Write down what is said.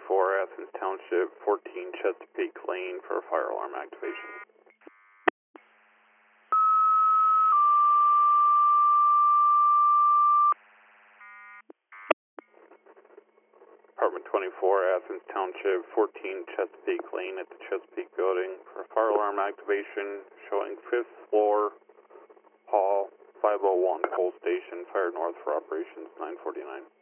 24, Athens Township, 14 Chesapeake Lane for fire alarm activation. Apartment 24, Athens Township, 14 Chesapeake Lane at the Chesapeake Building for fire alarm activation, showing 5th floor, hall, 501 Coal Station, fire north for operations 949.